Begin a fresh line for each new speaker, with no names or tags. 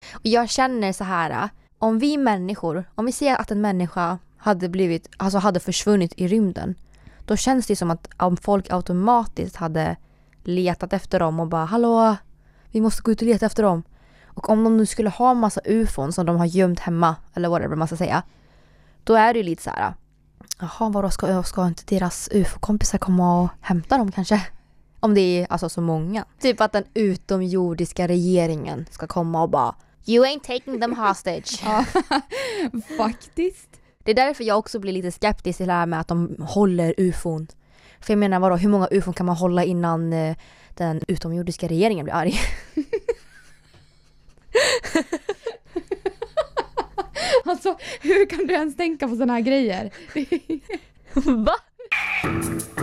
Och jag känner så här, om vi människor, om vi ser att en människa hade försvunnit i rymden, då känns det som att om folk automatiskt hade letat efter dem och bara, hallå, vi måste gå ut och leta efter dem. Och om de nu skulle ha en massa ufon som de har gömt hemma, eller whatever man ska säga, då är det ju lite så här, jaha, vadå, ska inte deras ufo-kompisar komma och hämta dem kanske? Om det är alltså så många. Typ att den utomjordiska regeringen ska komma och bara, you ain't taking them hostage.
Ja, faktiskt.
Det är därför jag också blir lite skeptisk till det här med att de håller ufon. För jag menar, vadå, hur många ufon kan man hålla innan den utomjordiska regeringen blir arg?
Alltså, hur kan du ens tänka på såna här grejer?
Va?